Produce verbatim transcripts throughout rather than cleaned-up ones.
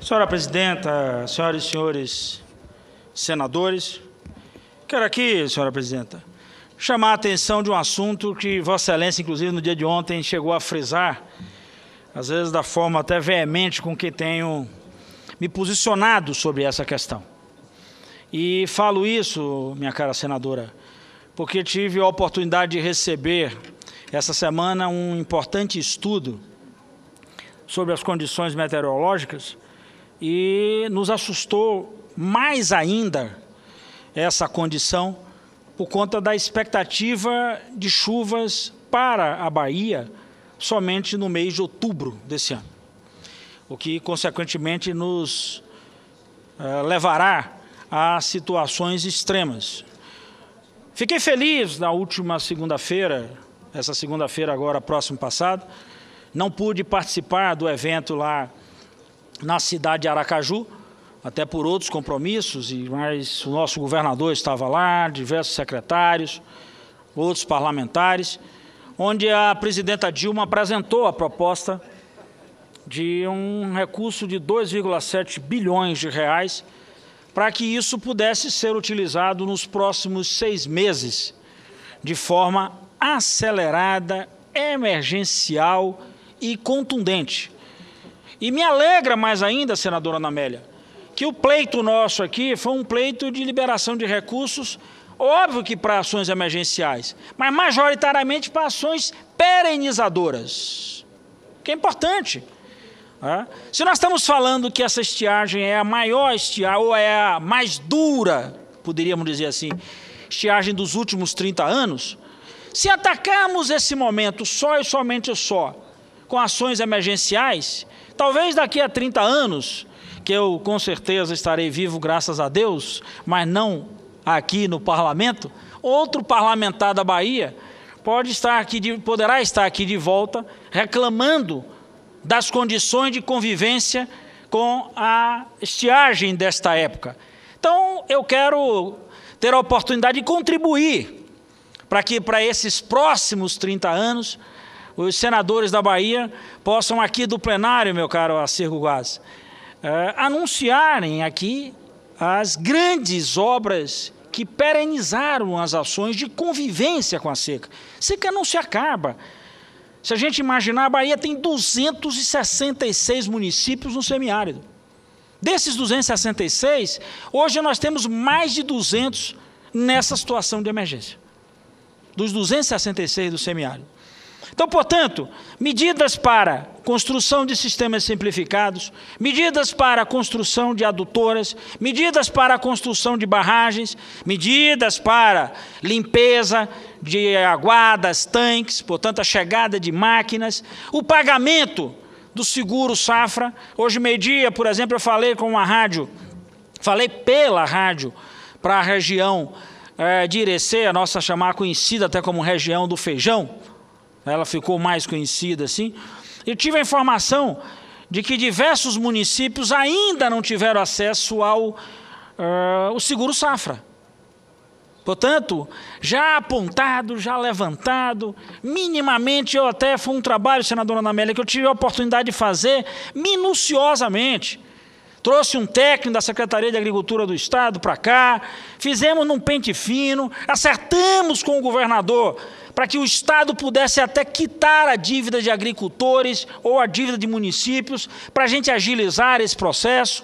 Senhora Presidenta, senhoras e senhores senadores, quero aqui, senhora Presidenta, chamar a atenção de um assunto que Vossa Excelência, inclusive no dia de ontem, chegou a frisar, às vezes da forma até veemente com que tenho me posicionado sobre essa questão. E falo isso, minha cara senadora, porque tive a oportunidade de receber essa semana um importante estudo sobre as condições meteorológicas e nos assustou mais ainda essa condição por conta da expectativa de chuvas para a Bahia somente no mês de outubro desse ano, o que consequentemente nos uh, levará a situações extremas. Fiquei feliz na última segunda-feira, essa segunda-feira agora, próximo passado, não pude participar do evento lá na cidade de Aracaju, até por outros compromissos, mas o nosso governador estava lá, diversos secretários, outros parlamentares, onde a presidenta Dilma apresentou a proposta de um recurso de dois vírgula sete bilhões de reais para que isso pudesse ser utilizado nos próximos seis meses, de forma acelerada, emergencial e contundente. E me alegra mais ainda, senadora Ana Amélia, que o pleito nosso aqui foi um pleito de liberação de recursos, óbvio que para ações emergenciais, mas majoritariamente para ações perenizadoras, que é importante. É? Se nós estamos falando que essa estiagem é a maior estiagem, ou é a mais dura, poderíamos dizer assim, estiagem dos últimos trinta anos, se atacarmos esse momento só e somente só com ações emergenciais, talvez daqui a trinta anos, que eu com certeza estarei vivo, graças a Deus, mas não aqui no parlamento, outro parlamentar da Bahia pode estar aqui de, poderá estar aqui de volta reclamando das condições de convivência com a estiagem desta época. Então, eu quero ter a oportunidade de contribuir para que, para esses próximos trinta anos, os senadores da Bahia possam aqui do plenário, meu caro Acirgo Guas, é, anunciarem aqui as grandes obras que perenizaram as ações de convivência com a seca. Seca não se acaba. Se a gente imaginar, a Bahia tem duzentos e sessenta e seis municípios no semiárido. Desses duzentos e sessenta e seis, hoje nós temos mais de duzentos nessa situação de emergência. Dos duzentos e sessenta e seis do semiárido. Então, portanto, medidas para construção de sistemas simplificados, medidas para a construção de adutoras, medidas para a construção de barragens, medidas para limpeza de aguadas, tanques, portanto, a chegada de máquinas, o pagamento do seguro safra. Hoje, meio-dia, por exemplo, eu falei com uma rádio, falei pela rádio para a região é, de Irecê, a nossa chamada conhecida até como região do feijão, ela ficou mais conhecida assim. Eu tive a informação de que diversos municípios ainda não tiveram acesso ao uh, o seguro safra. Portanto, já apontado, já levantado, minimamente, eu até foi um trabalho, senadora Ana Amélia, que eu tive a oportunidade de fazer minuciosamente. Trouxe um técnico da Secretaria de Agricultura do Estado para cá, fizemos num pente fino, acertamos com o governador para que o Estado pudesse até quitar a dívida de agricultores ou a dívida de municípios, para a gente agilizar esse processo.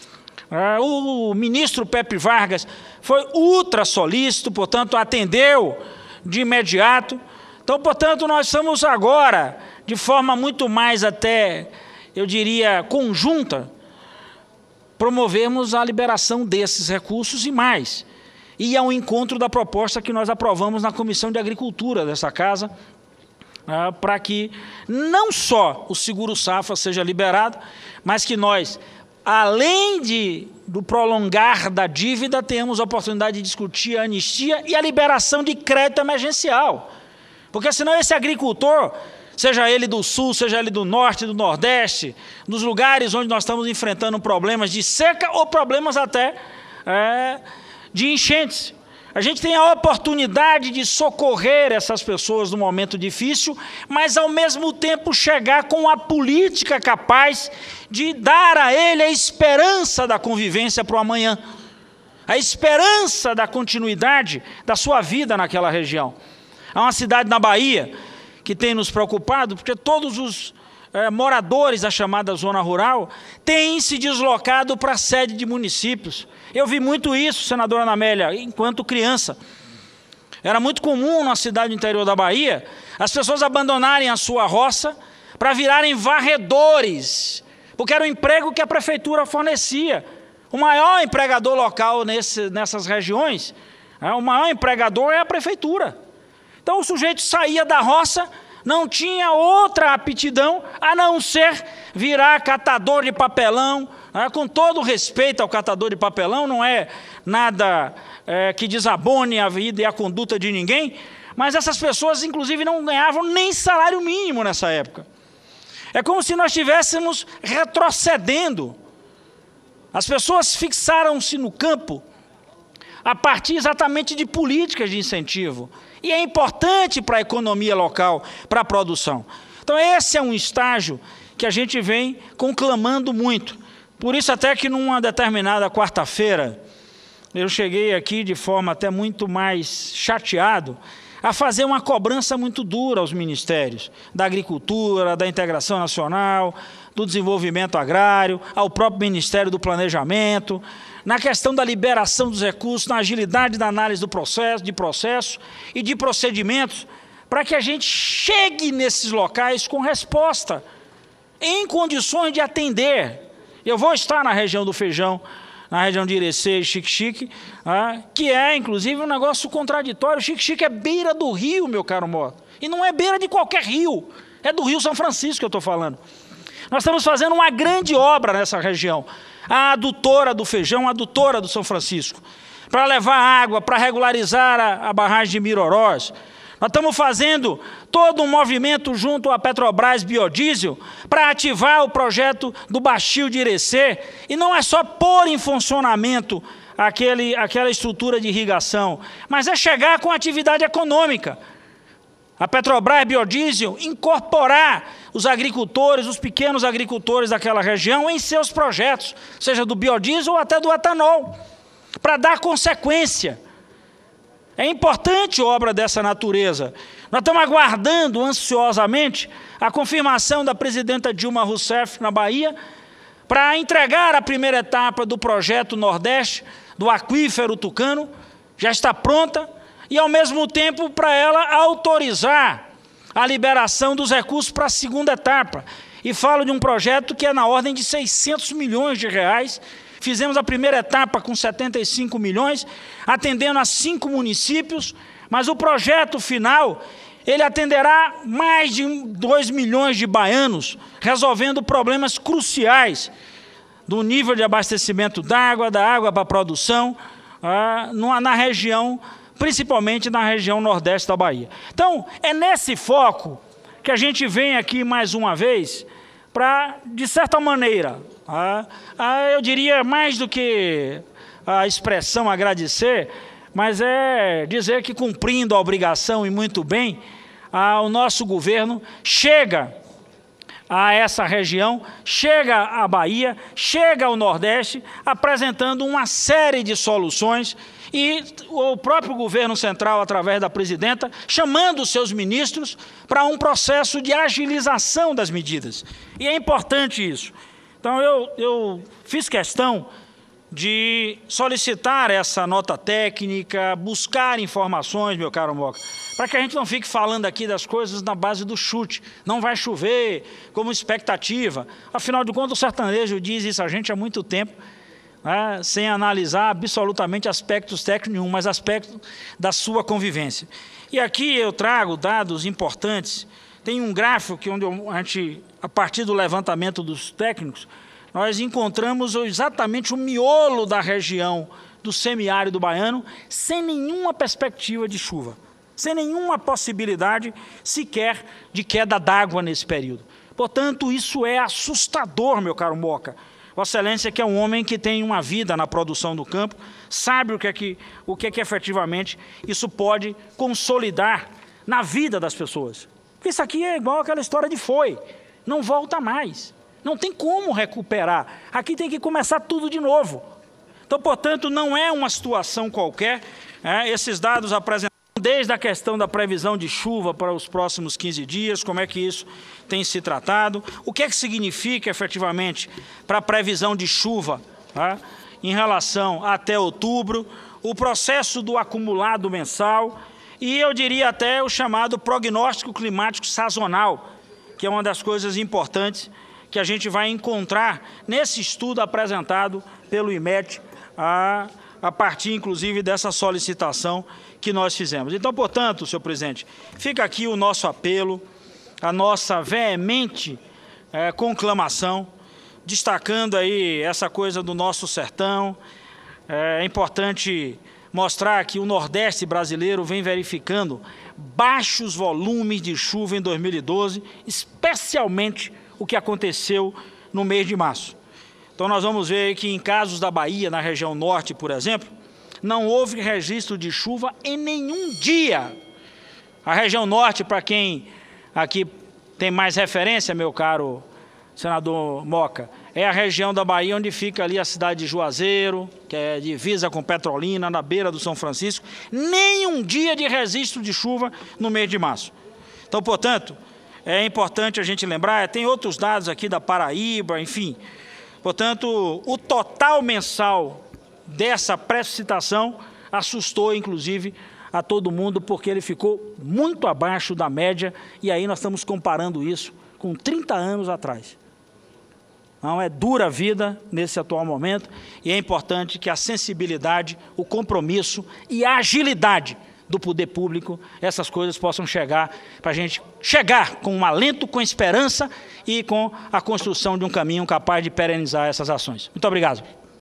O ministro Pepe Vargas foi ultra solícito, portanto, atendeu de imediato. Então, portanto, nós estamos agora, de forma muito mais até, eu diria, conjunta, promovemos a liberação desses recursos e mais. E ao encontro da proposta que nós aprovamos na Comissão de Agricultura dessa casa, ah, para que não só o seguro safra seja liberado, mas que nós, além de, do prolongar da dívida, tenhamos a oportunidade de discutir a anistia e a liberação de crédito emergencial. Porque senão esse agricultor, seja ele do sul, seja ele do norte, do nordeste, nos lugares onde nós estamos enfrentando problemas de seca ou problemas até é, de enchentes. A gente tem a oportunidade de socorrer essas pessoas num momento difícil, mas ao mesmo tempo chegar com a política capaz de dar a ele a esperança da convivência para o amanhã, a esperança da continuidade da sua vida naquela região. Há uma cidade na Bahia que tem nos preocupado, porque todos os é, moradores da chamada zona rural têm se deslocado para a sede de municípios. Eu vi muito isso, senadora Ana Amélia, enquanto criança. Era muito comum na cidade do interior da Bahia as pessoas abandonarem a sua roça para virarem varredores, porque era o emprego que a prefeitura fornecia. O maior empregador local nesse, nessas regiões, é, o maior empregador é a prefeitura. Então o sujeito saía da roça, não tinha outra aptidão a não ser virar catador de papelão. Ah, com todo respeito ao catador de papelão, não é nada é, que desabone a vida e a conduta de ninguém, mas essas pessoas, inclusive, não ganhavam nem salário mínimo nessa época. É como se nós estivéssemos retrocedendo. As pessoas fixaram-se no campo a partir exatamente de políticas de incentivo. E é importante para a economia local, para a produção. Então, esse é um estágio que a gente vem conclamando muito. Por isso, até que numa determinada quarta-feira, eu cheguei aqui de forma até muito mais chateado, a fazer uma cobrança muito dura aos ministérios da Agricultura, da Integração Nacional, do Desenvolvimento Agrário, ao próprio Ministério do Planejamento, na questão da liberação dos recursos, na agilidade da análise do processo, de processo e de procedimentos, para que a gente chegue nesses locais com resposta, em condições de atender. Eu vou estar na região do Feijão, na região de Irecê e Xique-Xique, ah, que é, inclusive, um negócio contraditório. Xique-Xique é beira do rio, meu caro Mota. E não é beira de qualquer rio, é do Rio São Francisco que eu estou falando. Nós estamos fazendo uma grande obra nessa região. A adutora do Feijão, a adutora do São Francisco, para levar água, para regularizar a, a barragem de Mirorós. Nós estamos fazendo todo um movimento junto à Petrobras Biodiesel para ativar o projeto do Baixio de Irecê. E não é só pôr em funcionamento aquele, aquela estrutura de irrigação, mas é chegar com atividade econômica. A Petrobras Biodiesel incorporar os agricultores, os pequenos agricultores daquela região em seus projetos, seja do biodiesel ou até do etanol, para dar consequência. É importante obra dessa natureza. Nós estamos aguardando ansiosamente a confirmação da presidenta Dilma Rousseff na Bahia para entregar a primeira etapa do projeto Nordeste, do aquífero tucano, já está pronta, e ao mesmo tempo para ela autorizar a liberação dos recursos para a segunda etapa. E falo de um projeto que é na ordem de seiscentos milhões de reais. Fizemos a primeira etapa com setenta e cinco milhões, atendendo a cinco municípios, mas o projeto final, ele atenderá mais de dois milhões de baianos, resolvendo problemas cruciais do nível de abastecimento d'água, da água para a produção, ah, na região, principalmente na região nordeste da Bahia. Então, é nesse foco que a gente vem aqui mais uma vez para, de certa maneira, ah, ah, eu diria mais do que a expressão agradecer, mas é dizer que cumprindo a obrigação e muito bem, ah, o nosso governo chega a essa região, chega à Bahia, chega ao Nordeste, apresentando uma série de soluções e o próprio governo central, através da presidenta, chamando os seus ministros para um processo de agilização das medidas. E é importante isso. Então, eu, eu fiz questão de solicitar essa nota técnica, buscar informações, meu caro Moca, para que a gente não fique falando aqui das coisas na base do chute. Não vai chover, como expectativa. Afinal de contas, o sertanejo diz isso a gente há muito tempo, né, sem analisar absolutamente aspectos técnicos nenhum, mas aspectos da sua convivência. E aqui eu trago dados importantes. Tem um gráfico que onde a gente, a partir do levantamento dos técnicos, nós encontramos exatamente o miolo da região do semiárido baiano, sem nenhuma perspectiva de chuva, sem nenhuma possibilidade sequer de queda d'água nesse período. Portanto, isso é assustador, meu caro Moca. Vossa Excelência, que é um homem que tem uma vida na produção do campo, sabe o que é que, o que, é que efetivamente isso pode consolidar na vida das pessoas. Isso aqui é igual aquela história de foi, não volta mais, não tem como recuperar, aqui tem que começar tudo de novo. Então, portanto, não é uma situação qualquer, é, esses dados apresentados desde a questão da previsão de chuva para os próximos quinze dias, como é que isso tem se tratado, o que é que significa efetivamente para a previsão de chuva, tá, em relação até outubro, o processo do acumulado mensal e eu diria até o chamado prognóstico climático sazonal, que é uma das coisas importantes que a gente vai encontrar nesse estudo apresentado pelo I M E T, a, a partir, inclusive, dessa solicitação que nós fizemos. Então, portanto, senhor presidente, fica aqui o nosso apelo, a nossa veemente é, conclamação, destacando aí essa coisa do nosso sertão. É importante mostrar que o Nordeste brasileiro vem verificando baixos volumes de chuva em dois mil e doze, especialmente o que aconteceu no mês de março. Então, nós vamos ver que em casos da Bahia, na região norte, por exemplo, não houve registro de chuva em nenhum dia. A região norte, para quem aqui tem mais referência, meu caro senador Moca, é a região da Bahia onde fica ali a cidade de Juazeiro, que é divisa com Petrolina, na beira do São Francisco, nem um dia de registro de chuva no mês de março. Então, portanto, é importante a gente lembrar, tem outros dados aqui da Paraíba, enfim. Portanto, o total mensal dessa precipitação assustou, inclusive, a todo mundo, porque ele ficou muito abaixo da média, e aí nós estamos comparando isso com trinta anos atrás. Não é dura a vida nesse atual momento, e é importante que a sensibilidade, o compromisso e a agilidade do poder público, essas coisas possam chegar, para a gente chegar com um alento, com esperança e com a construção de um caminho capaz de perenizar essas ações. Muito obrigado.